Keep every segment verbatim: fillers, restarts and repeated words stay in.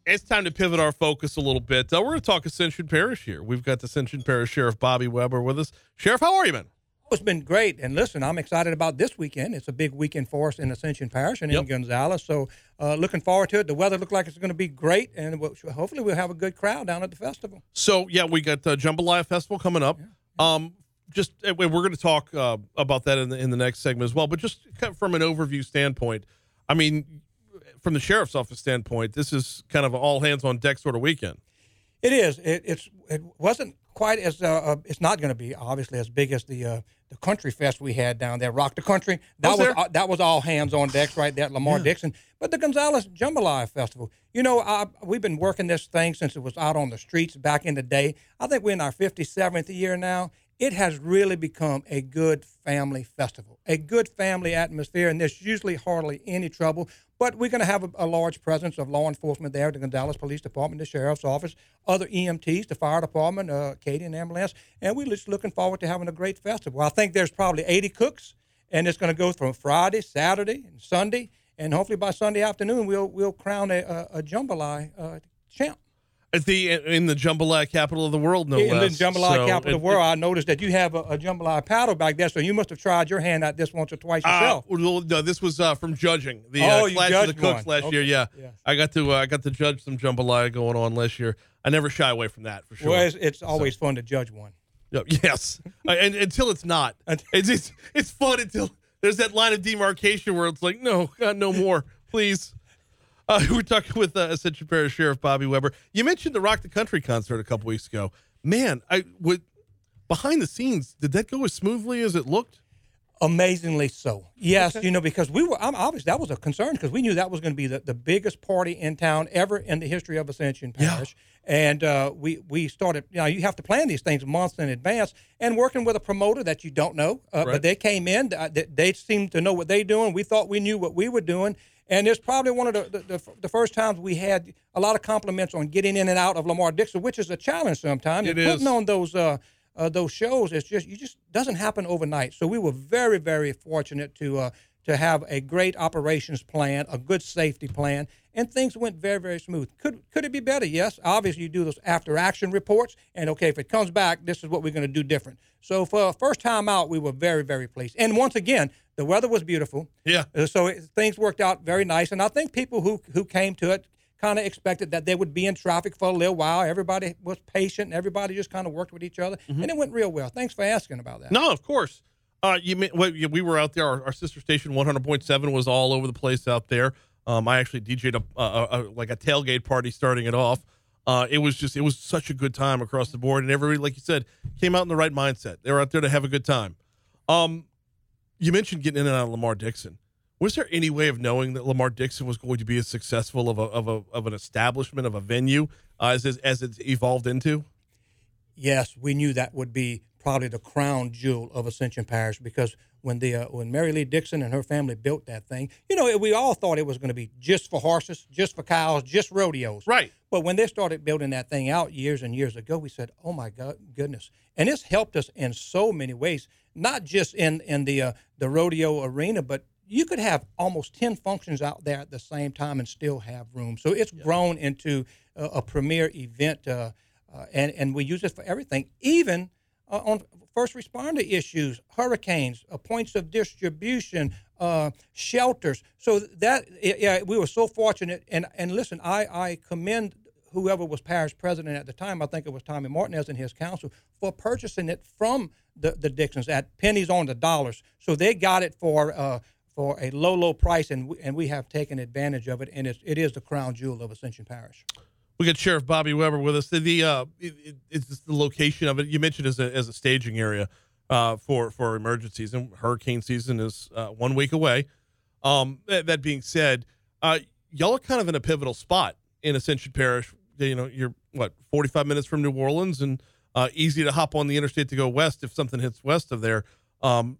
It's time to pivot our focus a little bit. Uh, we're going to talk Ascension Parish here. We've got the Ascension Parish Sheriff Bobby Weber with us. Sheriff, how are you, man? It's been great. And listen, I'm excited about this weekend. It's a big weekend for us in Ascension Parish and Yep. in Gonzales. So uh, looking forward to it. The weather looks like it's going to be great, and we'll, hopefully we'll have a good crowd down at the festival. So, yeah, we got the Jambalaya Festival coming up. Yeah. Um, just uh, we're going to talk uh, about that in the, in the next segment as well. But just kind of from an overview standpoint, I mean, from the sheriff's office standpoint, this is kind of an all hands on deck sort of weekend. It is. It, it's. It wasn't quite as. Uh, uh, it's not going to be obviously as big as the uh, the country fest we had down there, Rock the Country. That was, was uh, that was all hands on decks right there at Lamar yeah. Dixon. But the Gonzales Jambalaya Festival, you know, I, we've been working this thing since it was out on the streets back in the day. I think we're in our fifty-seventh year now. It has really become a good family festival, a good family atmosphere, and there's usually hardly any trouble. But we're going to have a, a large presence of law enforcement there, the Gonzales Police Department, the Sheriff's Office, other E M Ts, the Fire Department, uh, Acadian Ambulance, and we're just looking forward to having a great festival. I think there's probably eighty cooks, and it's going to go from Friday, Saturday, and Sunday, and hopefully by Sunday afternoon we'll we'll crown a, a, a jambalaya uh, champ. At the in the jambalaya capital of the world, no in less. In the jambalaya so capital it, of the world, it, I noticed that you have a, a jambalaya paddle back there, so you must have tried your hand at this once or twice yourself. Uh, well, no, this was uh, from judging the oh, uh, Clash of the Cooks one. last okay. year. Yeah, yes. I got to uh, I got to judge some jambalaya going on last year. I never shy away from that for sure. Well, it's, it's always so. fun to judge one. Yes, and until it's not, it's, it's it's fun until there's that line of demarcation where it's like, no, God, no more, please. Uh, we're talking with uh, Ascension Parish Sheriff Bobby Weber. You mentioned the Rock the Country concert a couple weeks ago. Man, I would behind the scenes, did that go as smoothly as it looked? Amazingly so. Yes, okay. you know, because we were, I'm obviously that was a concern because we knew that was going to be the, the biggest party in town ever in the history of Ascension Parish. Yeah. And uh, we, we started, you know, you have to plan these things months in advance and working with a promoter that you don't know. Uh, right. But they came in, they, they seemed to know what they're doing. We thought we knew what we were doing. And it's probably one of the, the, the, the first times we had a lot of compliments on getting in and out of Lamar Dixon, which is a challenge sometimes. It and is. Putting on those uh, uh, those shows, it's just you just doesn't happen overnight. So we were very, very fortunate to uh, to have a great operations plan, a good safety plan, and things went very, very smooth. Could could it be better? Yes. Obviously, you do those after action reports, and okay, if it comes back, this is what we're going to do different. So for first time out, we were very, very pleased. And once again, the weather was beautiful. Yeah. Uh, so it, things worked out very nice. And I think people who, who came to it kind of expected that they would be in traffic for a little while. Everybody was patient. And everybody just kind of worked with each other. Mm-hmm. And it went real well. Thanks for asking about that. No, of course. Uh, you We were out there. Our, our sister station, one hundred point seven, was all over the place out there. Um, I actually D J'd a, a, a, like a tailgate party starting it off. Uh, it was just, it was such a good time across the board. And everybody, like you said, came out in the right mindset. They were out there to have a good time. Um, You mentioned getting in and out of Lamar Dixon. Was there any way of knowing that Lamar Dixon was going to be as successful of a of a of an establishment of a venue uh, as as it's evolved into? Yes, we knew that would be probably the crown jewel of Ascension Parish because when the uh, when Mary Lee Dixon and her family built that thing, you know, we all thought it was going to be just for horses, just for cows, just rodeos. Right. But when they started building that thing out years and years ago, we said, "Oh my God, goodness!" And it's helped us in so many ways. Not just in in the uh, the rodeo arena, but you could have almost ten functions out there at the same time and still have room. So it's yeah. grown into a, a premier event, uh, uh, and and we use it for everything, even uh, on first responder issues, hurricanes, uh, points of distribution, uh, shelters. So that yeah, we were so fortunate. And and listen, I I commend whoever was parish president at the time, I think it was Tommy Martinez and his council, for purchasing it from the, the Dixons at pennies on the dollars. So they got it for uh, for a low, low price, and we, and we have taken advantage of it, and it's, it is the crown jewel of Ascension Parish. We got Sheriff Bobby Weber with us. The, the uh, it, it, it's the location of it. You mentioned as a as a staging area uh, for for emergencies, and hurricane season is uh, one week away. Um, that, that being said, uh, y'all are kind of in a pivotal spot in Ascension Parish. You know, you're what forty-five minutes from New Orleans, and uh, easy to hop on the interstate to go west if something hits west of there. Um,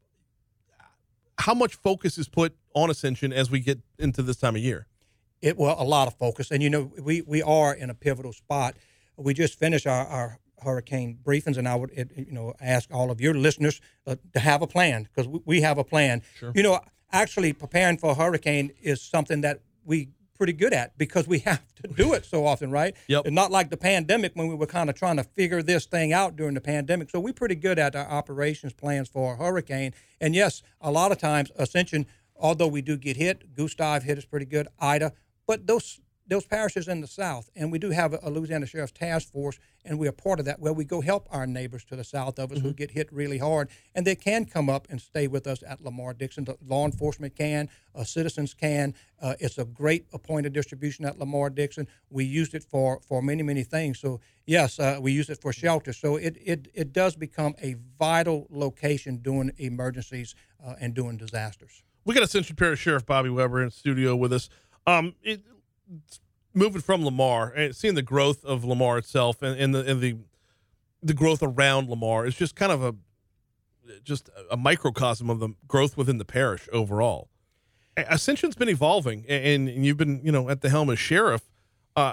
how much focus is put on Ascension as we get into this time of year? It well, a lot of focus, and you know, we we are in a pivotal spot. We just finished our, our hurricane briefings, and I would it, you know ask all of your listeners uh, to have a plan because we, we have a plan. Sure. You know, actually preparing for a hurricane is something that we pretty good at because we have to do it so often, right? Yep. And not like the pandemic when we were kind of trying to figure this thing out during the pandemic. So we're pretty good at our operations plans for a hurricane. And yes, a lot of times Ascension, although we do get hit, Gustav hit us pretty good, Ida, but those those parishes in the south, and we do have a Louisiana Sheriff's Task Force, and we are part of that, where we go help our neighbors to the south of us mm-hmm. who get hit really hard, and they can come up and stay with us at Lamar-Dixon. The law enforcement can, uh, citizens can. Uh, it's a great appointed distribution at Lamar-Dixon. We used it for, for many, many things. So, yes, uh, we use it for shelter. So it, it, it does become a vital location during emergencies uh, and during disasters. We got Ascension Parish Sheriff Bobby Weber in studio with us. Um, it, moving from Lamar and seeing the growth of Lamar itself and, and the and the the growth around Lamar is just kind of a just a microcosm of the growth within the parish overall. Ascension's been evolving, and, and you've been you know at the helm as sheriff. Uh,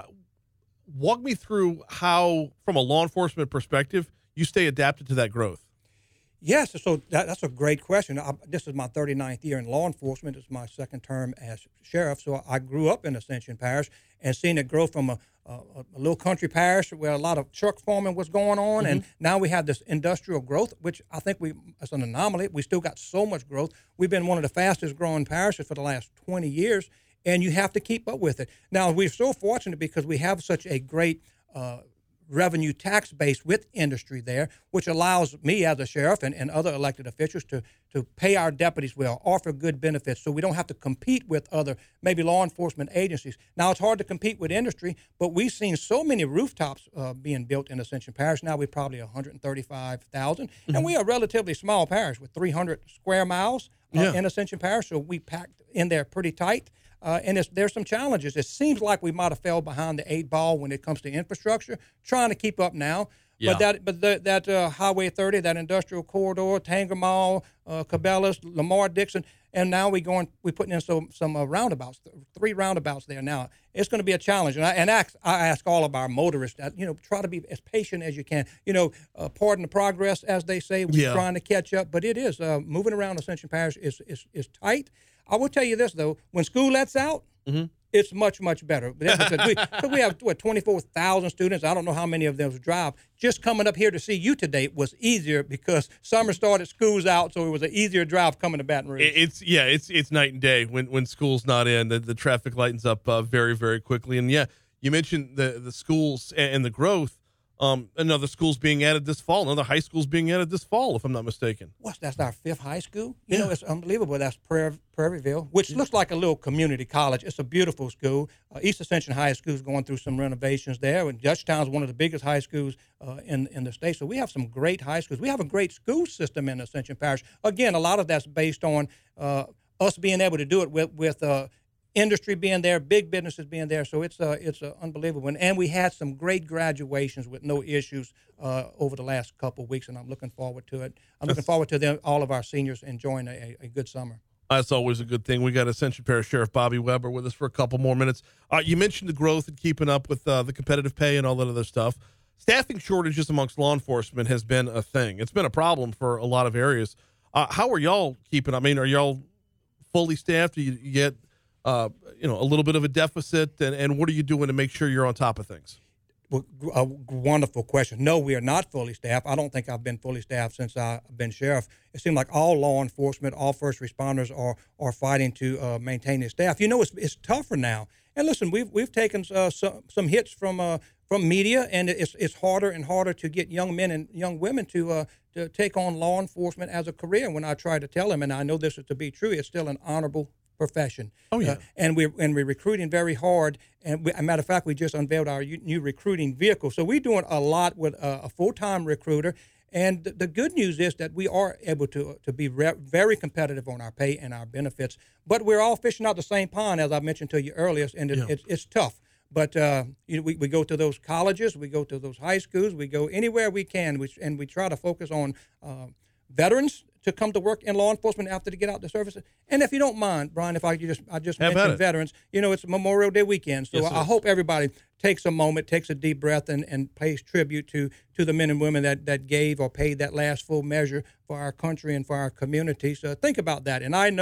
walk me through how, from a law enforcement perspective, you stay adapted to that growth. Yes, so that, that's a great question. I, this is my thirty-ninth year in law enforcement. It's my second term as sheriff. So I grew up in Ascension Parish and seen it grow from a, a, a little country parish where a lot of truck farming was going on, mm-hmm. and now we have this industrial growth, which I think we it's an anomaly. We still got so much growth. We've been one of the fastest growing parishes for the last twenty years, and you have to keep up with it. Now, we're so fortunate because we have such a great uh, revenue tax base with industry there, which allows me as a sheriff and, and other elected officials to to pay our deputies well, offer good benefits, so we don't have to compete with other maybe law enforcement agencies. Now, it's hard to compete with industry, but we've seen so many rooftops uh, being built in Ascension Parish. Now we're probably one hundred thirty-five thousand, mm-hmm. and we are a relatively small parish with three hundred square miles uh, yeah. in Ascension Parish, so we packed in there pretty tight. Uh, and it's, there's some challenges. It seems like we might have fell behind the eight ball when it comes to infrastructure. Trying to keep up now, yeah. but that but the, that uh, Highway thirty, that industrial corridor, Tanger Mall, uh, Cabela's, Lamar-Dixon, and now we going we putting in some some uh, roundabouts, three roundabouts there now. It's going to be a challenge, and I and I ask, I ask all of our motorists that you know try to be as patient as you can. You know, uh, pardon the progress, as they say. We're yeah. trying to catch up, but it is uh, moving around Ascension Parish is is is tight. I will tell you this, though. When school lets out, mm-hmm. it's much, much better. Because we, cause we have, what, twenty-four thousand students. I don't know how many of them drive. Just coming up here to see you today was easier because summer started, school's out, so it was an easier drive coming to Baton Rouge. It's, yeah, it's it's night and day. When when school's not in, the, the traffic lightens up uh, very, very quickly. And, yeah, you mentioned the, the schools and the growth. Um, another school's being added this fall. Another high school's being added this fall, if I'm not mistaken. What? That's our fifth high school? You yeah. know, it's unbelievable. That's Prairie, Prairieville, which yeah. looks like a little community college. It's a beautiful school. Uh, East Ascension High School is going through some renovations there, and Dutchtown is one of the biggest high schools uh, in, in the state. So we have some great high schools. We have a great school system in Ascension Parish. Again, a lot of that's based on uh, us being able to do it with, with uh, industry being there, big businesses being there, so it's uh, it's uh, unbelievable. And, and we had some great graduations with no issues uh, over the last couple of weeks, and I'm looking forward to it. I'm looking forward to them, all of our seniors enjoying a, a good summer. That's always a good thing. We got Ascension Parish Sheriff Bobby Weber with us for a couple more minutes. Uh, you mentioned the growth and keeping up with uh, the competitive pay and all that other stuff. Staffing shortages amongst law enforcement has been a thing. It's been a problem for a lot of areas. Uh, how are y'all keeping? I mean, are y'all fully staffed? Do you, you get Uh, you know, a little bit of a deficit, and, and what are you doing to make sure you're on top of things? Well, a wonderful question. No, we are not fully staffed. I don't think I've been fully staffed since I've been sheriff. It seems like all law enforcement, all first responders are are fighting to uh, maintain their staff. You know, it's it's tougher now. And listen, we've we've taken uh, some some hits from uh, from media, and it's it's harder and harder to get young men and young women to uh, to take on law enforcement as a career. When I try to tell them, and I know this is to be true, it's still an honorable profession. Oh yeah, uh, and we're and we're recruiting very hard. And we, as a matter of fact, we just unveiled our new recruiting vehicle. So we're doing a lot with a, a full-time recruiter. And the, the good news is that we are able to to be re- very competitive on our pay and our benefits. But we're all fishing out the same pond, as I mentioned to you earlier, and it, yeah. it's it's tough. But uh, you know, we, we go to those colleges, we go to those high schools, we go anywhere we can, we, and we try to focus on uh, veterans to come to work in law enforcement after they get out the service. And if you don't mind, Brian, if I just I just Have mentioned veterans, you know, it's Memorial Day weekend, so yes, I, I hope everybody takes a moment, takes a deep breath, and, and pays tribute to to the men and women that, that gave or paid that last full measure for our country and for our community. So think about that. And I know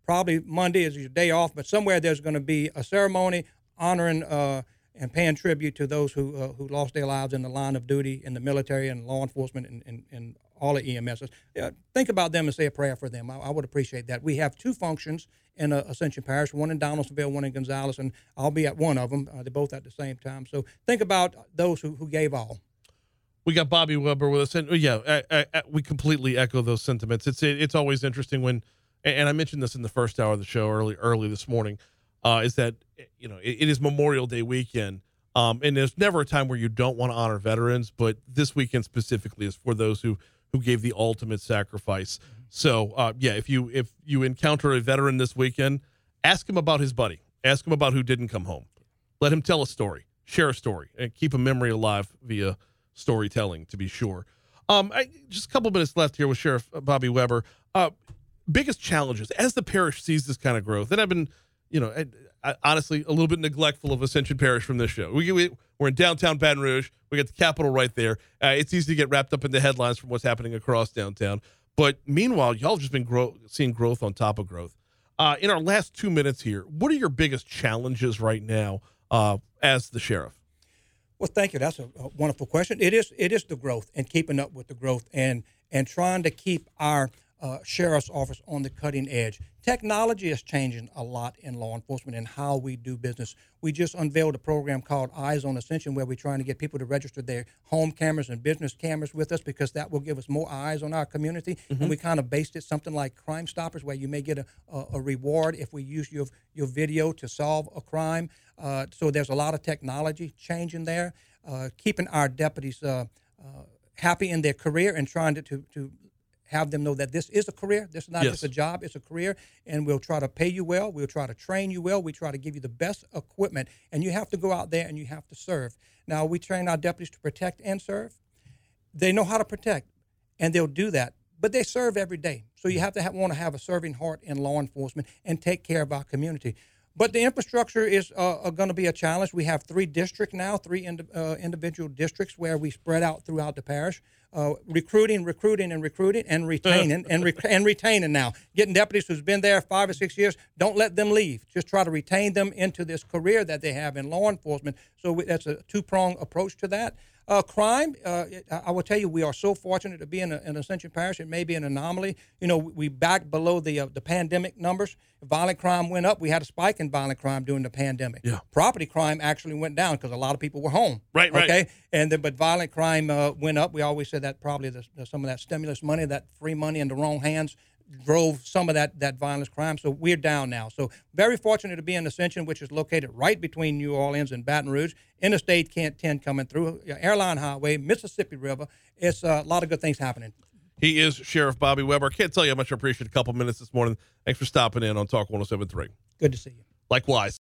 probably Monday is your day off, but somewhere there's going to be a ceremony honoring uh, and paying tribute to those who uh, who lost their lives in the line of duty in the military and law enforcement and, and, and all the E M Ss. Yeah, think about them and say a prayer for them. I, I would appreciate that. We have two functions in uh, Ascension Parish, one in Donaldsonville, one in Gonzales, and I'll be at one of them. Uh, they're both at the same time. So think about those who, who gave all. We got Bobby Weber with us, and yeah, I, I, we completely echo those sentiments. It's it, it's always interesting when, and I mentioned this in the first hour of the show early early this morning, uh, is that you know it, it is Memorial Day weekend, um, and there's never a time where you don't want to honor veterans, but this weekend specifically is for those who who gave the ultimate sacrifice. So uh, yeah, if you if you encounter a veteran this weekend, ask him about his buddy, ask him about who didn't come home, let him tell a story, share a story, and keep a memory alive via storytelling, to be sure. Um, I, just a couple minutes left here with Sheriff Bobby Weber. Uh, biggest challenges as the parish sees this kind of growth, and I've been, you know, I, I, honestly a little bit neglectful of Ascension Parish from this show. We, we we're in downtown Baton Rouge. We got the Capitol right there. Uh, it's easy to get wrapped up in the headlines from what's happening across downtown. But meanwhile, y'all have just been grow, seeing growth on top of growth. Uh, in our last two minutes here, what are your biggest challenges right now uh, as the sheriff? Well, thank you. That's a, a wonderful question. It is it is the growth and keeping up with the growth and and trying to keep our uh, sheriff's office on the cutting edge. Technology is changing a lot in law enforcement and how we do business. We just unveiled a program called Eyes on Ascension where we're trying to get people to register their home cameras and business cameras with us because that will give us more eyes on our community. Mm-hmm. And we kind of based it something like Crime Stoppers where you may get a, a, a reward if we use your, your video to solve a crime. Uh, so there's a lot of technology changing there, uh, keeping our deputies uh, uh, happy in their career and trying to, to, to have them know that this is a career. This is not yes. just a job. It's a career, and we'll try to pay you well. We'll try to train you well. We try to give you the best equipment, and you have to go out there and you have to serve. Now, we train our deputies to protect and serve. They know how to protect, and they'll do that, but they serve every day. So you have to have, want to have a serving heart in law enforcement and take care of our community. But the infrastructure is uh, going to be a challenge. We have three districts now, three ind- uh, individual districts where we spread out throughout the parish, uh, recruiting, recruiting, and recruiting, and retaining, and, re- and retaining now. Getting deputies who's been there five or six years, don't let them leave. Just try to retain them into this career that they have in law enforcement. So we, that's a two-pronged approach to that. Uh, crime, uh, I will tell you, we are so fortunate to be in, a, in Ascension Parish. It may be an anomaly. You know, we back below the uh, the pandemic numbers. Violent crime went up. We had a spike in violent crime during the pandemic. Yeah. Property crime actually went down because a lot of people were home. Right, right. Okay, and the, but violent crime uh, went up. We always said that probably the, the, some of that stimulus money, that free money in the wrong hands, drove some of that that violence crime. So we're down now. So very fortunate to be in Ascension, which is located right between New Orleans and Baton Rouge. Interstate ten coming through, Airline Highway, Mississippi River. It's a lot of good things happening. He is Sheriff Bobby Weber. I can't tell you how much I appreciate a couple minutes this morning. Thanks for stopping in on Talk one oh seven point three. Good to see you. Likewise.